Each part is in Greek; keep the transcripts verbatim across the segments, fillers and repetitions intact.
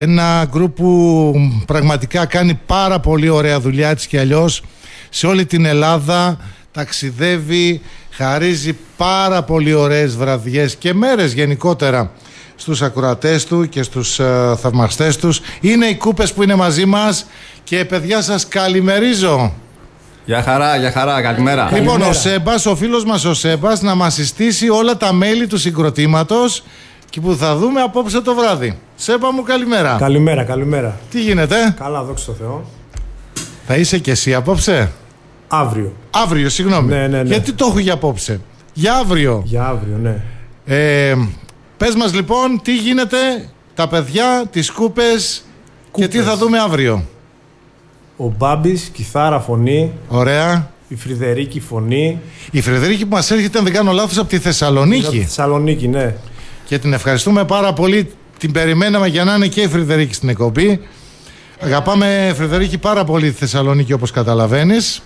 Ένα γκρουπ που πραγματικά κάνει πάρα πολύ ωραία δουλειά, έτσι κι αλλιώς, σε όλη την Ελλάδα, ταξιδεύει, χαρίζει πάρα πολύ ωραίες βραδιές και μέρες γενικότερα στους ακροατές του και στους uh, θαυμαστές τους. Είναι οι Κούπες που είναι μαζί μας και παιδιά σας καλημερίζω. Γεια χαρά, γεια χαρά, καλημέρα. Λοιπόν, καλημέρα. ο Σέμπας, ο φίλος μας ο Σέμπας, να μας συστήσει όλα τα μέλη του συγκροτήματος και που θα δούμε απόψε το βράδυ. Σέμπα μου, καλημέρα. Καλημέρα, καλημέρα. Τι γίνεται? Καλά, δόξα τω Θεώ. Θα είσαι και εσύ απόψε? Αύριο. Αύριο, συγγνώμη. Ναι, ναι, ναι. Γιατί το έχω για απόψε? Για αύριο. Για αύριο, ναι. Ε, πες μας λοιπόν τι γίνεται, τα παιδιά, τις Κούπες, και τι θα δούμε αύριο. Ο Μπάμπης, κιθάρα, φωνή. Ωραία. Η Φρυδερίκη, φωνή. Η Φρυδερίκη που μας έρχεται, αν δεν κάνω λάθος, από τη Θεσσαλονίκη. Από τη Θεσσαλονίκη, ναι. Και την ευχαριστούμε πάρα πολύ. Την περιμέναμε για να είναι και η Φρυδερίκη στην εκπομπή. Αγαπάμε, Φρυδερίκη, πάρα πολύ τη Θεσσαλονίκη, όπως καταλαβαίνεις.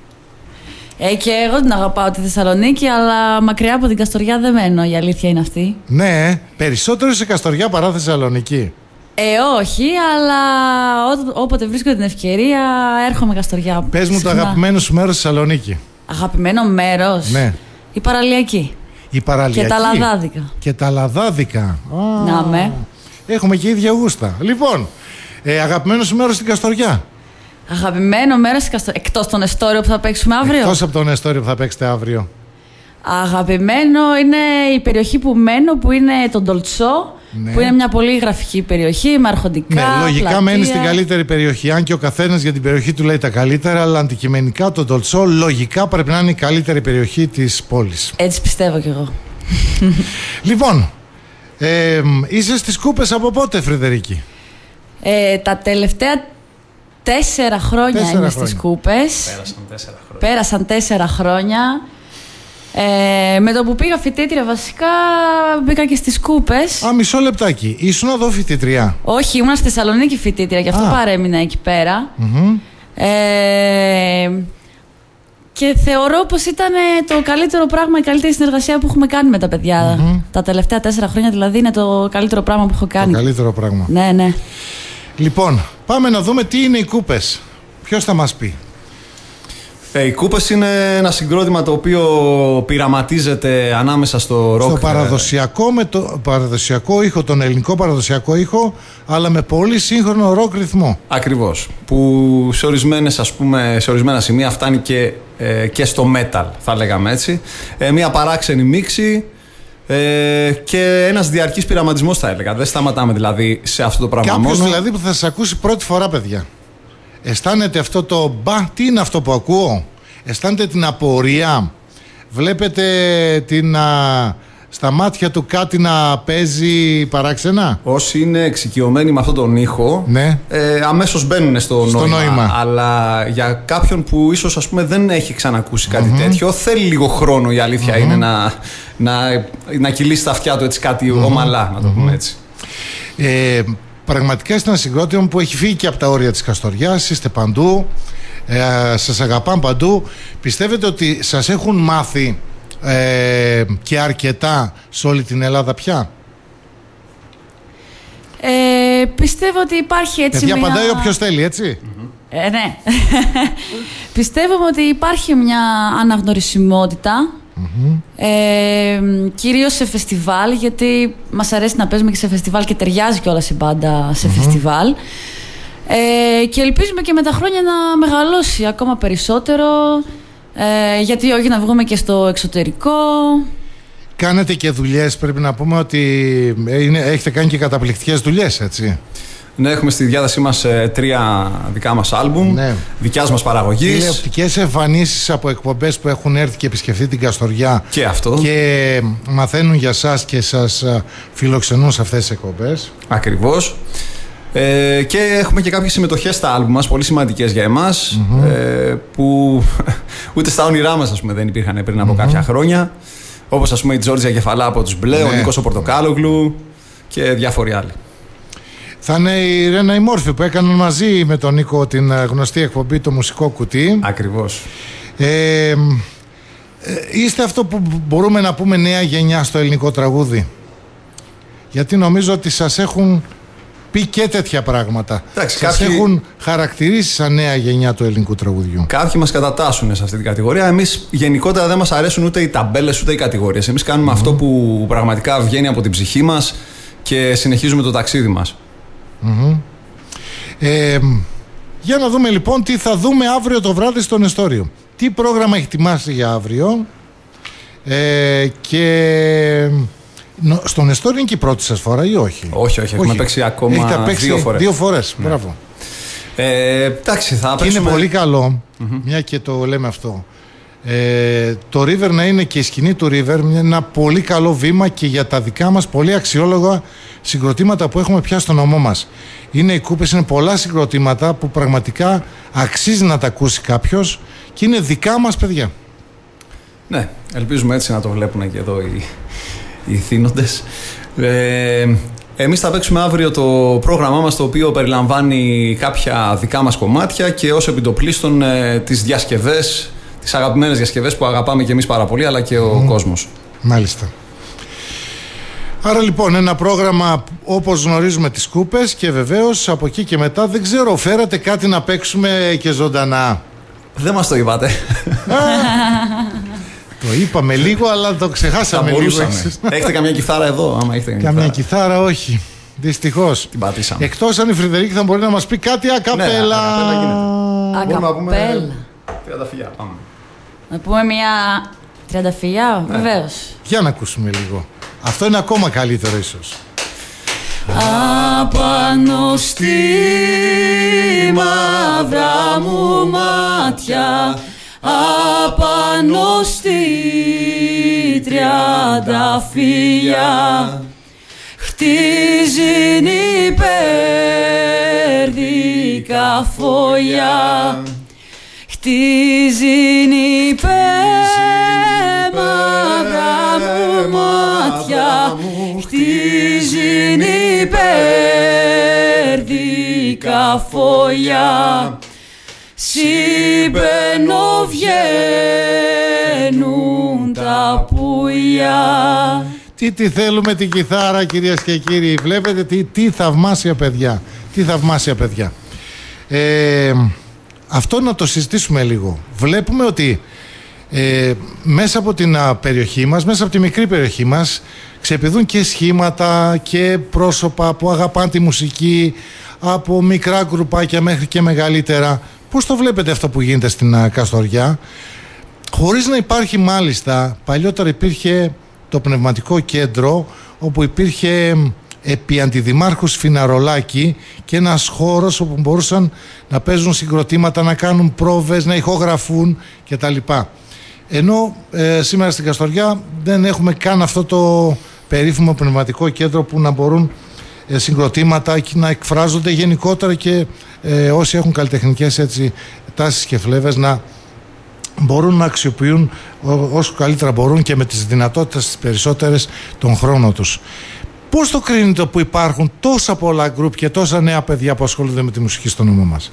Ε, και εγώ την αγαπάω τη Θεσσαλονίκη, αλλά μακριά από την Καστοριά δεν μένω, η αλήθεια είναι αυτή. Ναι, περισσότερο σε Καστοριά παρά Θεσσαλονίκη. Ε, όχι, αλλά ό, όποτε βρίσκω την ευκαιρία έρχομαι Καστοριά. Πες μου το αγαπημένο σου μέρος στη Θεσσαλονίκη. Αγαπημένο μέρος? Ναι. Η παραλιακή. Η παραλιακή. Και τα λαδάδικα. Και τα λαδάδικα. Να με. Έχουμε και ίδια γούστα. Λοιπόν, ε, αγαπημένο σου μέρος στην Καστοριά. Αγαπημένο μέρος στην Καστοριά. Εκτός τον εστόριο που θα παίξουμε αύριο. Εκτός από τον εστόριο που θα παίξετε αύριο. Αγαπημένο είναι η περιοχή που μένω, που είναι το Ντολτσό. Ναι. Που είναι μια πολύ γραφική περιοχή με αρχοντικά. Ναι, λογικά πλατεία. μένει στην καλύτερη περιοχή. Αν και ο καθένας για την περιοχή του λέει τα καλύτερα, αλλά αντικειμενικά το Ντολτσό λογικά πρέπει να είναι η καλύτερη περιοχή της πόλης. Έτσι πιστεύω κι εγώ. Λοιπόν, ε, είσαι στις Κούπες από πότε, Φρυδερίκη? Ε, τα τελευταία τέσσερα χρόνια τέσσερα είμαι χρόνια. στις Κούπες. Πέρασαν τέσσερα χρόνια. Πέρασαν τέσσερα χρόνια. Ε, με το που πήγα φοιτήτρια βασικά μπήκα και στις Κούπες. Α, μισό λεπτάκι. Ήσουν εδώ φοιτήτρια? Όχι, ήμουν στη Θεσσαλονίκη φοιτήτρια, γι' αυτό Α. παρέμεινα εκεί πέρα. Mm-hmm. Ε, και θεωρώ πως ήταν το καλύτερο πράγμα, η καλύτερη συνεργασία που έχουμε κάνει με τα παιδιά. Mm-hmm. Τα τελευταία τέσσερα χρόνια δηλαδή είναι το καλύτερο πράγμα που έχω κάνει. Το καλύτερο πράγμα. Ναι, ναι. Λοιπόν, πάμε να δούμε τι είναι οι Κούπες. Ποιος θα μας πει? Ε, οι Κούπες είναι ένα συγκρότημα το οποίο πειραματίζεται ανάμεσα στο ροκ. Στο παραδοσιακό, με το παραδοσιακό ήχο, τον ελληνικό παραδοσιακό ήχο, αλλά με πολύ σύγχρονο ροκ ρυθμό. Ακριβώς. Που σε, ορισμένες, ας πούμε, σε ορισμένα σημεία φτάνει και, ε, και στο metal, θα λέγαμε έτσι. Ε, μια παράξενη μίξη ε, και ένας διαρκής πειραματισμός, θα έλεγα. Δεν σταματάμε δηλαδή σε αυτό το πράγμα. Κάποιος μόνο. δηλαδή που θα σας ακούσει πρώτη φορά, παιδιά, αισθάνεται αυτό το μπα, τι είναι αυτό που ακούω? Αισθάνεται την απορία? Βλέπετε την, α, στα μάτια του κάτι να παίζει παράξενα? Όσοι είναι εξοικειωμένοι με αυτόν τον ήχο, ναι. ε, αμέσως μπαίνουν στο, στο νόημα. νόημα. Αλλά για κάποιον που ίσως, ας πούμε, δεν έχει ξανακούσει κάτι mm-hmm. τέτοιο, θέλει λίγο χρόνο, η αλήθεια mm-hmm. είναι να, να, να κυλήσει στα αυτιά του έτσι κάτι mm-hmm. ομαλά, να το πούμε έτσι. Ε, πραγματικά είστε ένα συγκρότημα που έχει φύγει και από τα όρια της Καστοριάς, είστε παντού, ε, σας αγαπάνε παντού. Πιστεύετε ότι σας έχουν μάθει ε, και αρκετά σε όλη την Ελλάδα πια? Ε, πιστεύω ότι υπάρχει έτσι Παιδιά, μια... απαντάει όποιος θέλει, έτσι. Mm-hmm. Ε, ναι. Πιστεύω ότι υπάρχει μια αναγνωρισιμότητα. Mm-hmm. Ε, κυρίως σε φεστιβάλ, γιατί μας αρέσει να παίζουμε και σε φεστιβάλ και ταιριάζει κιόλας η μπάντα σε mm-hmm. φεστιβάλ. Ε, και ελπίζουμε και με τα χρόνια να μεγαλώσει ακόμα περισσότερο, ε, γιατί όχι να βγούμε και στο εξωτερικό. Κάνετε και δουλειές, πρέπει να πούμε ότι είναι, έχετε κάνει και καταπληκτικές δουλειές, έτσι. Ναι, έχουμε στη διάθεσή μας ε, τρία δικά μας άλμπουμ, ναι. δικιάς μας παραγωγής. Τηλεοπτικές εμφανίσεις από εκπομπές που έχουν έρθει και επισκεφθεί την Καστοριά. Και αυτό. Και μαθαίνουν για σας και σας φιλοξενούν σε αυτές τις εκπομπές. Ακριβώς. Ε, και έχουμε και κάποιες συμμετοχές στα άλμπουμ μας, πολύ σημαντικές για εμάς, mm-hmm. ε, που ούτε στα όνειρά μας, ας πούμε, δεν υπήρχαν πριν από mm-hmm. κάποια χρόνια. Όπως, ας πούμε, η Τζόρτζια Κεφαλά από τους Μπλε, ναι. ο Νίκος ο Πορτοκάλογλου και διάφοροι άλλοι. Θα είναι η Ρένα η Μόρφη που έκαναν μαζί με τον Νίκο την γνωστή εκπομπή Το Μουσικό Κουτί. Ακριβώς. Ε, ε, είστε αυτό που μπορούμε να πούμε νέα γενιά στο ελληνικό τραγούδι. Γιατί νομίζω ότι σας έχουν πει και τέτοια πράγματα. Εντάξει, Σας κάποιοι... έχουν χαρακτηρίσει σαν νέα γενιά του ελληνικού τραγουδιού. Κάποιοι μας κατατάσσουν σε αυτή την κατηγορία. Εμείς γενικότερα δεν μας αρέσουν ούτε οι ταμπέλες ούτε οι κατηγορίες. Εμείς κάνουμε mm-hmm. αυτό που πραγματικά βγαίνει από την ψυχή μας και συνεχίζουμε το ταξίδι μας. Mm-hmm. Ε, για να δούμε λοιπόν τι θα δούμε αύριο το βράδυ στο Νεστόριο. Τι πρόγραμμα έχει ετοιμάσει για αύριο. Ε, και στο Νεστόριο είναι και η πρώτη σας φορά ή όχι? Όχι, όχι, έχουμε παίξει ακόμα Έχετε παίξει δύο φορές. Δύο φορές, ναι. Μπράβο. Ε, εντάξει, θα και παίξουμε... είναι πολύ καλό, mm-hmm. μια και το λέμε αυτό, ε, το River να είναι και η σκηνή του River ένα πολύ καλό βήμα και για τα δικά μας πολύ αξιόλογα συγκροτήματα που έχουμε πια στο νομό μας. Είναι οι κούπες, είναι πολλά συγκροτήματα που πραγματικά αξίζει να τα ακούσει κάποιος και είναι δικά μας παιδιά. Ναι, ελπίζουμε έτσι να το βλέπουν και εδώ οι, οι θύνοντες. Ε, εμείς θα παίξουμε αύριο το πρόγραμμά μας, το οποίο περιλαμβάνει κάποια δικά μας κομμάτια και ως επιτοπλίστων ε, τις διασκευές, τις αγαπημένες διασκευές που αγαπάμε και εμείς πάρα πολύ, αλλά και ο mm. κόσμος. Μάλιστα. Άρα λοιπόν ένα πρόγραμμα όπως γνωρίζουμε τις κούπες και βεβαίως από εκεί και μετά δεν ξέρω, φέρατε κάτι να παίξουμε και ζωντανά? Δεν μας το είπατε. Το είπαμε λίγο, αλλά το ξεχάσαμε λίγο. Έχετε καμιά κιθάρα εδώ? Άμα έχετε καμιά, καμιά κιθάρα, όχι. Δυστυχώς. Την πατήσαμε. Εκτός αν η Φρυδερίκη θα μπορεί να μας πει κάτι ακαπέλα. Ναι, ακαπέλα. Τριανταφυλλιά, πάμε. Να πούμε μια τριανταφυλλιά, ναι. Βεβαίως. Για να ακούσουμε λίγο. Αυτό είναι ακόμα καλύτερο ίσως. Απάνω στη μαύρα μου μάτια, απάνω στη τριανταφυλλιά, χτίζουν υπέρδικα φωλιά, χτίζουν υπέρμαυρα μου μάτια, χτίζουν υπέρδικα φωλιά, συμπαίνω βγαίνουν τα πουλιά. Τι τι θέλουμε την κιθάρα, κυρίες και κύριοι. Βλέπετε τι, τι θαυμάσια παιδιά. Τι θαυμάσια παιδιά. Ε, αυτό να το συζητήσουμε λίγο. Βλέπουμε ότι ε, μέσα από την α, περιοχή μας, μέσα από τη μικρή περιοχή μας, ξεπηδούν και σχήματα και πρόσωπα που αγαπάνε τη μουσική, από μικρά γκρουπάκια μέχρι και μεγαλύτερα. Πώς το βλέπετε αυτό που γίνεται στην α, Καστοριά? Χωρίς να υπάρχει, μάλιστα, παλιότερα υπήρχε το πνευματικό κέντρο, όπου υπήρχε επί αντιδημάρχου Σφιναρολάκη και ένας χώρος όπου μπορούσαν να παίζουν συγκροτήματα, να κάνουν πρόβες, να ηχογραφούν κτλ. Ενώ ε, σήμερα στην Καστοριά δεν έχουμε καν αυτό το περίφημο πνευματικό κέντρο που να μπορούν ε, συγκροτήματα και να εκφράζονται γενικότερα και ε, όσοι έχουν καλλιτεχνικές έτσι τάσεις και φλέβες να μπορούν να αξιοποιούν όσο καλύτερα μπορούν και με τις δυνατότητες τις περισσότερες τον χρόνο τους. Πώς το κρίνετε που υπάρχουν τόσα πολλά γκρουπ και τόσα νέα παιδιά που ασχολούνται με τη μουσική στο νόμο μας?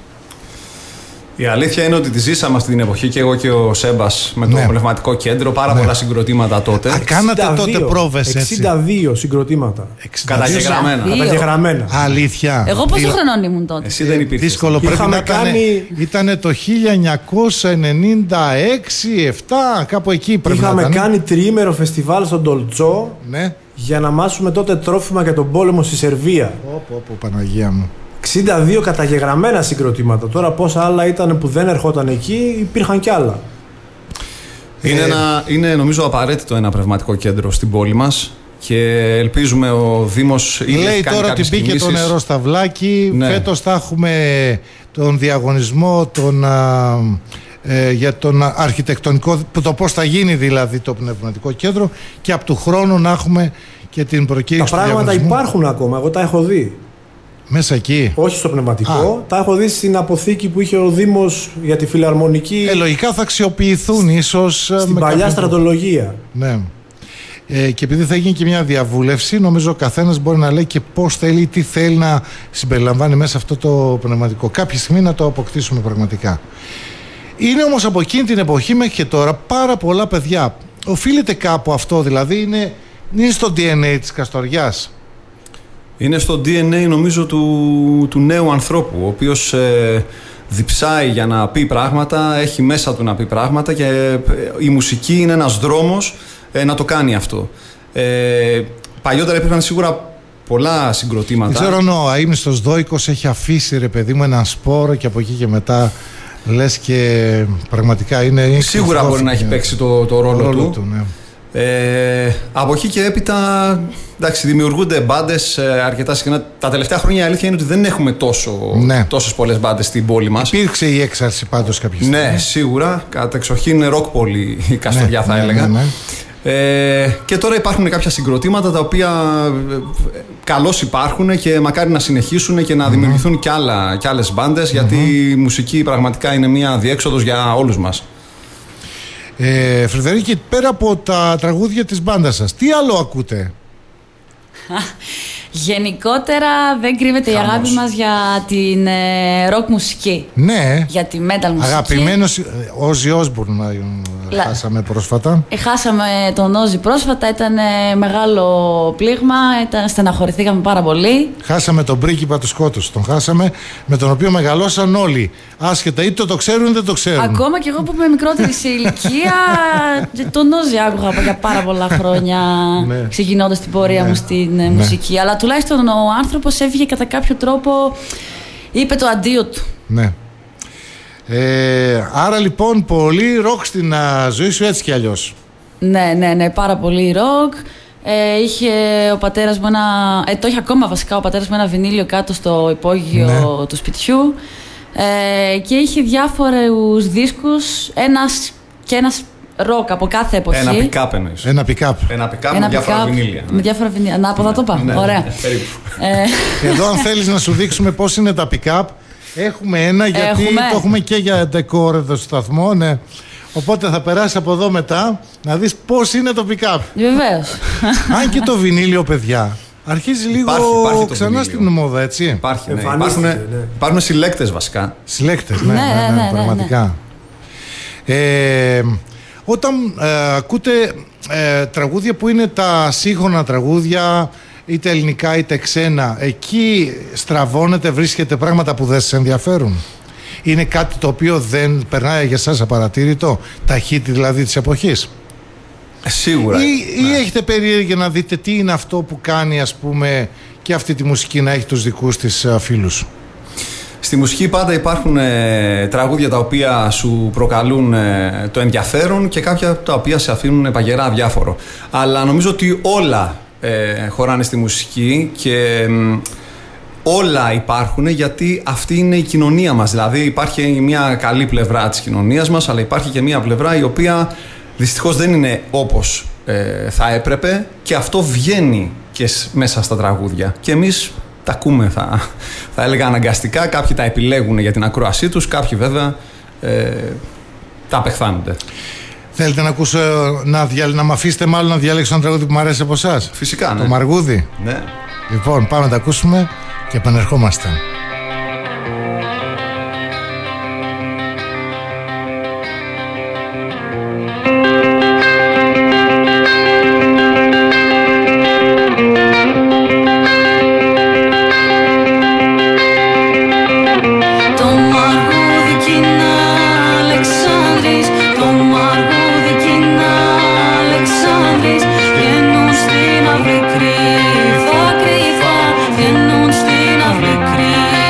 Η αλήθεια είναι ότι τη ζήσαμε αυτή την εποχή και εγώ και ο Σέμπας με το ναι. πνευματικό κέντρο. Πάρα ναι. πολλά συγκροτήματα τότε. Α, κάνατε εξήντα δύο, τότε πρόβες έτσι? εξήντα δύο συγκροτήματα. Καταγεγραμμένα. Καταγεγραμμένα. Αλήθεια. Εγώ πόσο χρονών ήμουν τότε? Εσύ δεν υπήρχες. Δύσκολο. Πρέπει να κάνει... ήταν το χίλια εννιακόσια ενενήντα έξι επτά, κάπου εκεί πρέπει είχαμε να ήταν. κάνει τριήμερο φεστιβάλ στον Τολτσό ναι. για να μάσουμε τότε τρόφιμα για τον πόλεμο στη Σερβία. Πω, πω, Παναγία μου. εξήντα δύο καταγεγραμμένα συγκροτήματα. Τώρα πόσα άλλα ήταν που δεν ερχόταν εκεί, υπήρχαν κι άλλα. Είναι, ε... ένα, είναι νομίζω απαραίτητο ένα πνευματικό κέντρο στην πόλη μας και ελπίζουμε ο Δήμος... Λέει τώρα ότι μπήκε το νερό στα βλάκι. Ναι. Φέτος θα έχουμε τον διαγωνισμό τον, α, ε, για τον αρχιτεκτονικό, το πώς θα γίνει δηλαδή το πνευματικό κέντρο και από του χρόνου να έχουμε και την προκήρυξη. Τα πράγματα υπάρχουν ακόμα, εγώ τα έχω δει. Μέσα εκεί. Όχι στο πνευματικό. Α. Τα έχω δει στην αποθήκη που είχε ο Δήμος για τη φιλαρμονική. Ε, λογικά θα αξιοποιηθούν ίσως. Στην με παλιά κάποιο... στρατολογία. Ναι. Ε, και επειδή θα γίνει και μια διαβούλευση, νομίζω ο καθένας μπορεί να λέει και πώς θέλει, τι θέλει να συμπεριλαμβάνει μέσα αυτό το πνευματικό. Κάποια στιγμή να το αποκτήσουμε πραγματικά. Είναι όμως από εκείνη την εποχή μέχρι και τώρα πάρα πολλά παιδιά. Οφείλεται κάπου αυτό, δηλαδή είναι, είναι στο ντι εν έι της Καστοριάς. Είναι στο ντι εν έι νομίζω του, του νέου ανθρώπου, ο οποίος ε, διψάει για να πει πράγματα, έχει μέσα του να πει πράγματα και ε, η μουσική είναι ένας δρόμος ε, να το κάνει αυτό. Ε, παλιότερα υπήρχαν σίγουρα πολλά συγκροτήματα. Δεν ξέρω αν ο αείμνηστος Δόικος έχει αφήσει, ρε παιδί μου, έναν σπόρο και από εκεί και μετά λες και πραγματικά είναι... Σίγουρα μπορεί να έχει παίξει το, το ρόλο, ρόλο του, του ναι. Ε, από εκεί και έπειτα, εντάξει, δημιουργούνται μπάντες ε, αρκετά συχνά. Τα τελευταία χρόνια η αλήθεια είναι ότι δεν έχουμε τόσο, ναι. τόσες πολλές μπάντες στην πόλη μας. Υπήρξε η έξαρση πάντως κάποια στιγμή. Ναι, σίγουρα. Κατά εξοχήν ροκ πόλη η Καστοριά, ναι, θα έλεγα. Ναι, ναι, ναι. Ε, και τώρα υπάρχουν κάποια συγκροτήματα τα οποία ε, καλώς υπάρχουν και μακάρι να συνεχίσουν και να mm. δημιουργηθούν κι, άλλα, κι άλλες μπάντες, mm-hmm. γιατί η μουσική πραγματικά είναι μια διέξοδος για όλους μας. Ε, Φρεδερίκη, πέρα από τα τραγούδια της μπάντας σας, τι άλλο ακούτε? Γενικότερα δεν κρύβεται Χαμός. η αγάπη μας για την ε, rock μουσική. Ναι. Για τη metal μουσική. Αγαπημένος Ozzy Osbourne Λα... χάσαμε πρόσφατα. Ε, χάσαμε τον Ozzy πρόσφατα, ήταν ε, μεγάλο πλήγμα, ήταν, στεναχωρηθήκαμε πάρα πολύ. Χάσαμε τον πρίγκιπα του Σκότους, τον χάσαμε, με τον οποίο μεγαλώσαν όλοι. Άσχετα είτε το ξέρουν είτε δεν το ξέρουν. Ακόμα και εγώ που είμαι μικρότερη σε ηλικία, τον Ozzy άκουγα για πάρα πολλά χρόνια, ναι. ξεκινώντας την πορεία ναι. μου στην ναι. μουσική. Αλλά τουλάχιστον ο άνθρωπος έφυγε κατά κάποιο τρόπο, είπε το αντίο του. Ναι. Ε, άρα λοιπόν πολύ ροκ στην α, ζωή σου έτσι κι αλλιώς. Ναι, ναι, ναι, πάρα πολύ ροκ. Ε, είχε ο πατέρας μου ένα, ε, το είχε ακόμα βασικά ο πατέρας μου ένα βινίλιο κάτω στο υπόγειο ναι. του σπιτιού ε, και είχε διάφορους δίσκους, ένας και ένας ροκ από κάθε εποχή. Ένα pick-up εννοείς. Ένα pick-up. Ένα pick-up με διάφορα βινίλια. Με διάφορα βινίλια. Να, από εδώ το πάω. Ναι, ωραία. Ναι, ε, Εδώ αν θέλεις να σου δείξουμε πώς είναι τα pick-up, έχουμε ένα γιατί έχουμε. το έχουμε και για ντεκόρ εδώ στο σταθμό, ναι. Οπότε θα περάσει από εδώ μετά να δεις πώς είναι το pick-up. Βεβαίως. Αν και το βινίλιο, παιδιά, αρχίζει λίγο υπάρχει, υπάρχει ξανά στην μόδα, έτσι. Υπάρχει, ναι. Υπάρχουν, ναι. υπάρχουν συλλέκτες βασικά. Συλλέκτες, ναι, ναι, ναι, ναι, ναι, πραγματικά. Ναι, ναι. Ε, όταν ε, ακούτε ε, τραγούδια που είναι τα σύγχρονα τραγούδια, είτε ελληνικά είτε ξένα, εκεί στραβώνετε, βρίσκετε πράγματα που δεν σας ενδιαφέρουν? Είναι κάτι το οποίο δεν περνάει για σας απαρατήρητο, τα hit δηλαδή της εποχής? Σίγουρα. Ή, ναι. ή έχετε περίεργη να δείτε τι είναι αυτό που κάνει, ας πούμε, και αυτή τη μουσική να έχει τους δικούς της uh, φίλους? Στη μουσική πάντα υπάρχουν ε, τραγούδια τα οποία σου προκαλούν ε, το ενδιαφέρον και κάποια τα οποία σε αφήνουν παγερά αδιάφορο. Αλλά νομίζω ότι όλα ε, χωράνε στη μουσική και ε, όλα υπάρχουν γιατί αυτή είναι η κοινωνία μας. Δηλαδή υπάρχει μια καλή πλευρά της κοινωνίας μας, αλλά υπάρχει και μια πλευρά η οποία δυστυχώς δεν είναι όπως ε, θα έπρεπε και αυτό βγαίνει και μέσα στα τραγούδια. Και εμείς τα ακούμε, θα, θα έλεγα αναγκαστικά. Κάποιοι τα επιλέγουν για την ακρόασή τους, κάποιοι βέβαια ε, τα απεχθάνονται. Θέλετε να ακούσω, να, δια, να μ' αφήσετε μάλλον να διαλέξω ένα τραγούδι που μου αρέσει από εσάς? Φυσικά, ναι. Το Μαργούδι. Ναι. Λοιπόν, πάμε να τα ακούσουμε και επανερχόμαστε. Κρύβα, κρύβα, βγαίνουν στην αυλή κρύβα.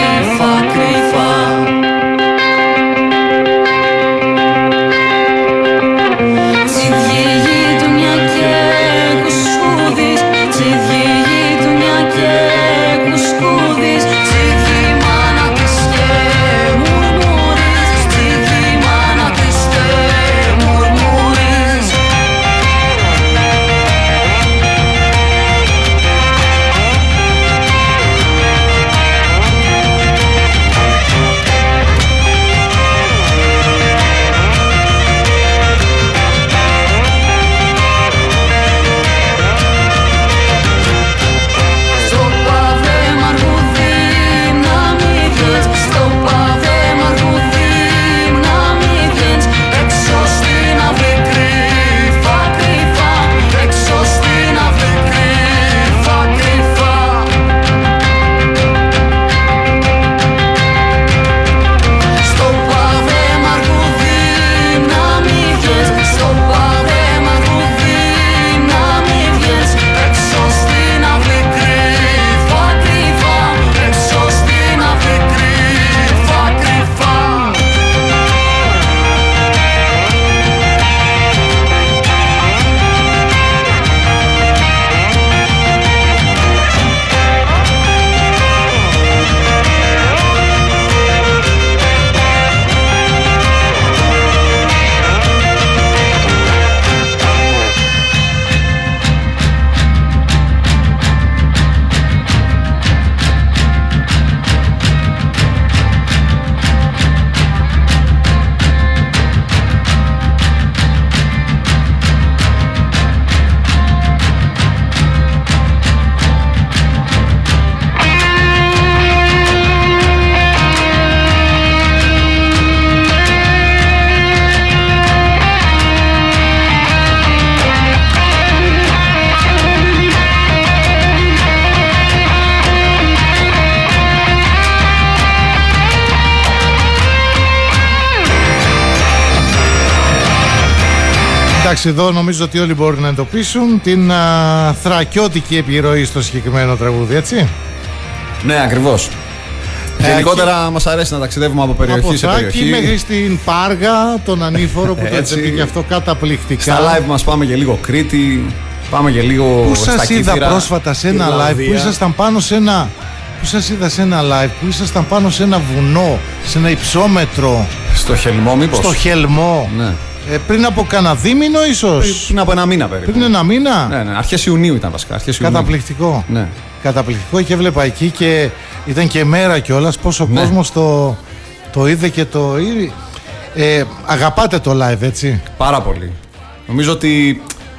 Εντάξει, εδώ νομίζω ότι όλοι μπορούν να εντοπίσουν την α, θρακιώτικη επιρροή στο συγκεκριμένο τραγούδι, έτσι. Ναι, ακριβώς. Ε, Γενικότερα μας αρέσει να ταξιδεύουμε από περιοχή από σε περιοχή. μέχρι στην Πάργα, τον Ανήφορο που το έτσι πήγε αυτό καταπληκτικά. Στα live μας πάμε και λίγο Κρήτη, πάμε και λίγο Πού στα σας είδα Κύθυρα. πρόσφατα σε ένα live που ήσασταν πάνω σε ένα... Πού σας είδα σε ένα live που ήσασταν πάνω σε ένα βουνό, σε ένα υψόμετρο. Στο Χελμό μήπως? Στο Χελμό. Ναι. Ε, πριν από κανένα δίμηνο ίσως. Πριν από ένα μήνα περίπου. Πριν ένα μήνα. Ναι, ναι, αρχές Ιουνίου ήταν βασικά. Αρχές Ιουνίου. Καταπληκτικό. Ναι. Καταπληκτικό, και έβλεπα εκεί και ήταν και μέρα κιόλας πόσο Ναι. κόσμος το, το είδε και το είδε. Ε, αγαπάτε το live, έτσι? Πάρα πολύ. Νομίζω ότι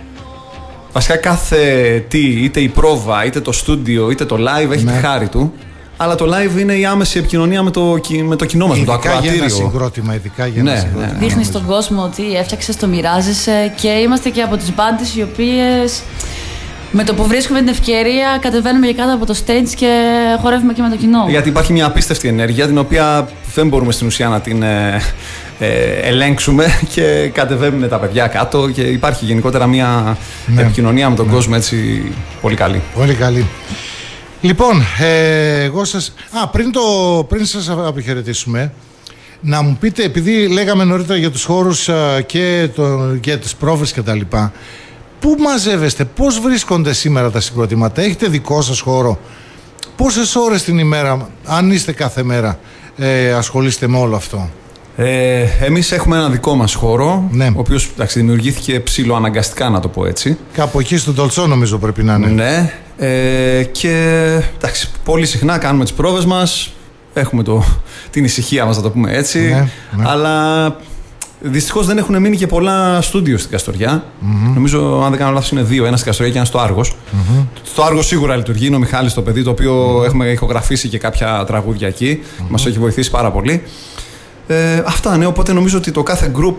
βασικά κάθε τι, είτε η πρόβα, είτε το στούντιο, είτε το live έχει Ναι. τη χάρη του. Αλλά το live είναι η άμεση επικοινωνία με το, κι- με το κοινό μας, με το Ειδικά για ένα ακροατήριο. συγκρότημα, ειδικά για ένα Ναι, συγκρότημα. ναι. Δείχνει στον κόσμο ότι έφτιαξες, το μοιράζεσαι και είμαστε και από τις μπάντες οι οποίες με το που βρίσκουμε την ευκαιρία κατεβαίνουμε και κάτω από το stage και χορεύουμε και με το κοινό. Γιατί υπάρχει μια απίστευτη ενέργεια την οποία δεν μπορούμε στην ουσία να την ε, ε, ελέγξουμε και κατεβαίνουν τα παιδιά κάτω και υπάρχει γενικότερα μια Ναι. επικοινωνία με τον κόσμο έτσι πολύ καλή. Πολύ καλή. Λοιπόν, ε, εγώ σας... Α, πριν, το, πριν σας αποχαιρετήσουμε, να μου πείτε, επειδή λέγαμε νωρίτερα για τους χώρους α, και το, για τις πρόβες και τα λοιπά, πού μαζεύεστε, πώς βρίσκονται σήμερα τα συγκροτήματα, έχετε δικό σας χώρο, πόσες ώρες την ημέρα, αν είστε κάθε μέρα, ε, ασχολείστε με όλο αυτό? Ε, εμείς έχουμε ένα δικό μας χώρο, Ναι. ο οποίος εντάξει, δημιουργήθηκε ψιλοαναγκαστικά, να το πω έτσι. Κάπου εκεί στον Τολτσό νομίζω πρέπει να είναι. Ναι. Ε, και εντάξει, πολύ συχνά κάνουμε τις πρόβες μας, έχουμε το, την ησυχία μας, να το πούμε έτσι. Ναι, ναι. Αλλά δυστυχώς δεν έχουν μείνει και πολλά στούντιο στην Καστοριά. Mm-hmm. Νομίζω, αν δεν κάνω λάθος, είναι δύο. Ένα στην Καστοριά και ένα στο Άργος. Mm-hmm. Στο Άργος σίγουρα λειτουργεί. Είναι ο Μιχάλης το παιδί, το οποίο mm-hmm. έχουμε ηχογραφήσει και κάποια τραγούδια εκεί. Mm-hmm. Μας έχει βοηθήσει πάρα πολύ. Ε, αυτά, ναι. Οπότε νομίζω ότι το κάθε group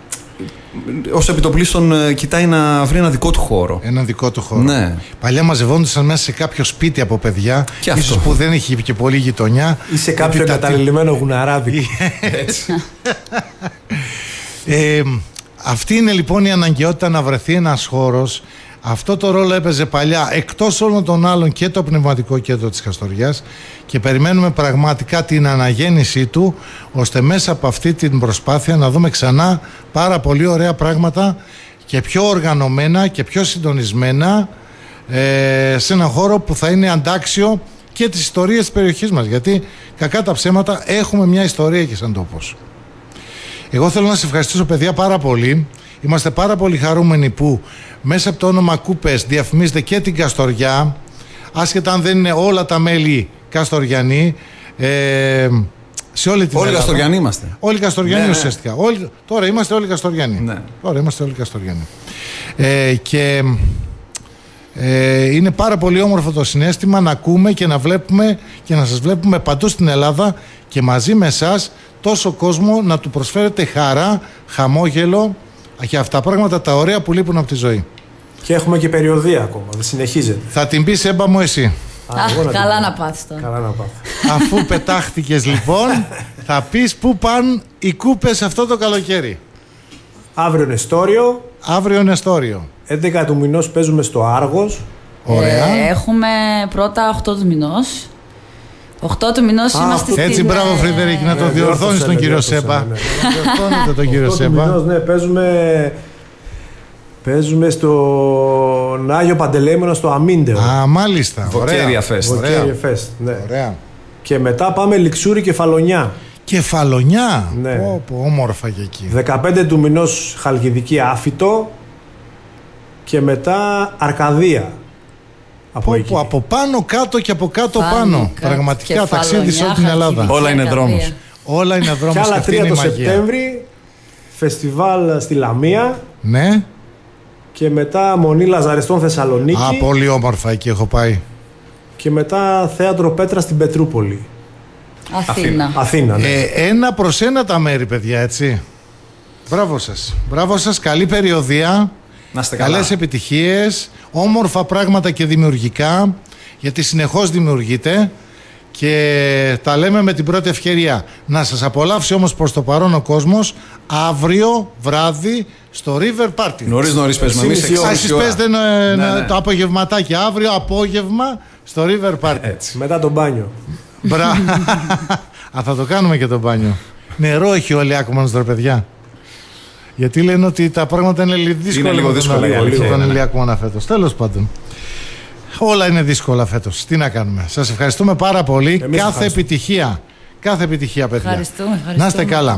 ως επιτοπλίστων ε, κοιτάει να βρει ένα δικό του χώρο. Ένα δικό του χώρο. Ναι. Παλιά μαζευόντουσαν μέσα σε κάποιο σπίτι από παιδιά, Και ίσως αυτό. που δεν είχε και πολύ γειτονιά. Ή σε κάποιο Γιατί τα- εγκαταλελειμμένο γουναράδι. Έτσι. Ε, αυτή είναι λοιπόν η αναγκαιότητα να βρεθεί ένας χώρος. Αυτό το ρόλο έπαιζε παλιά, εκτός όλων των άλλων, και το πνευματικό κέντρο της Καστοριάς, και περιμένουμε πραγματικά την αναγέννησή του, ώστε μέσα από αυτή την προσπάθεια να δούμε ξανά πάρα πολύ ωραία πράγματα και πιο οργανωμένα και πιο συντονισμένα ε, σε ένα χώρο που θα είναι αντάξιο και τις ιστορίες της περιοχής μας, γιατί κακά τα ψέματα έχουμε μια ιστορία και σαν τόπος. Εγώ θέλω να σας ευχαριστήσω, παιδιά, πάρα πολύ. Είμαστε πάρα πολύ χαρούμενοι που μέσα από το όνομα Κούπες διαφημίζετε και την Καστοριά, άσχετα αν δεν είναι όλα τα μέλη Καστοριανοί, ε, σε όλη την Όλοι Ελλάδα. Καστοριανοί είμαστε. Όλοι Καστοριανοί, Ναι, ναι. ουσιαστικά. Όλοι, τώρα είμαστε όλοι Καστοριανοί. Ναι. Τώρα είμαστε όλοι Καστοριανοί. Ε, και ε, είναι πάρα πολύ όμορφο το συναίσθημα να ακούμε και να βλέπουμε και να σας βλέπουμε παντού στην Ελλάδα και μαζί με εσάς τόσο κόσμο να του προσφέρετε χαρά, χαμόγελο και αυτά τα πράγματα τα ωραία που λείπουν από τη ζωή. Και έχουμε και περιοδία ακόμα, δεν συνεχίζεται. Θα την πεις, Έμπα μου, εσύ. Α, Αχ, εγώ την καλά πω. να πάθεις τώρα. Καλά να πάω. Αφού πετάχτηκες λοιπόν, θα πεις πού πάνε οι Κούπες αυτό το καλοκαίρι. Αύριο είναι στόριο, Αύριο είναι στόριο. έντεκα του μηνός παίζουμε στο Άργος. Ωραία. Ε, έχουμε πρώτα οκτώ του μηνός. οκτώ του μηνός Α, είμαστε στην... Έτσι, μπράβο, ε, Φρυδερίκη, να το Ναι, διορθώνεις διόρθωσε τον με, κύριο διόρθωσε Σέμπα. με, ναι. Να διορθώνετε τον κύριο οκτώ του μηνός, Σέμπα. ναι, παίζουμε, παίζουμε στον Άγιο Παντελεήμονα στο Αμίντεο. Α, μάλιστα. Βοκέρια Ωραία. Fest. Ωραία. Βοκέρια Fest, ναι. Ωραία. Και μετά πάμε Λιξούρι Κεφαλονιά. Κεφαλονιά. Ναι. Πω, πω, όμορφα και εκεί. δεκαπέντε του μηνός Χαλκιδική Άφητο. Και μετά Αρκαδία. Από Πω, εκεί. πω, από πάνω κάτω και από κάτω πάνω. Πάνω, κάτω, Πραγματικά Κεφαλονιά, ταξίδι σε όλη την Ελλάδα. Χαλκιδική, Όλα είναι Αρκαδία. δρόμος. Όλα είναι Και δρόμος και άλλα αυτή είναι τρία η το μαγεία. Σεπτέμβρη. Φεστιβάλ στη Λαμία. Ναι. Και μετά Μονή Λαζαριστών Θεσσαλονίκη. Α, πολύ όμορφα εκεί έχω πάει. Και μετά Θέατρο Πέτρα στην Πετρούπολη. Αθήνα. Αθήνα, ναι. Ε, ένα προς ένα τα μέρη, παιδιά, έτσι. Μπράβο σας. Μπράβο σας. Καλή περιοδία. Να είστε καλά. Καλές επιτυχίες. Όμορφα πράγματα και δημιουργικά. Γιατί συνεχώς δημιουργείτε. Και τα λέμε με την πρώτη ευκαιρία. Να σας απολαύσει όμως προς το παρόν ο κόσμος αύριο βράδυ στο River Party. Νωρίς νωρίς παίζουμε εμείς Εσείς παίζετε ναι, ναι. το απογευματάκι αύριο απόγευμα στο River Party. Έτσι. Μετά το μπάνιο. Μπρα... Α, θα το κάνουμε και το μπάνιο. Νερό έχει ο Ηλιάκωμανος, ρε παιδιά. Γιατί λένε ότι τα πράγματα είναι δύσκολα. Είναι λίγο δύσκολα για τον Ηλιάκωμανα φέτος. Τέλος πάντων. Όλα είναι δύσκολα φέτος. Τι να κάνουμε. Σας ευχαριστούμε πάρα πολύ. Εμείς Κάθε επιτυχία. Κάθε επιτυχία, παιδιά. Ευχαριστούμε, ευχαριστούμε. Να είστε καλά.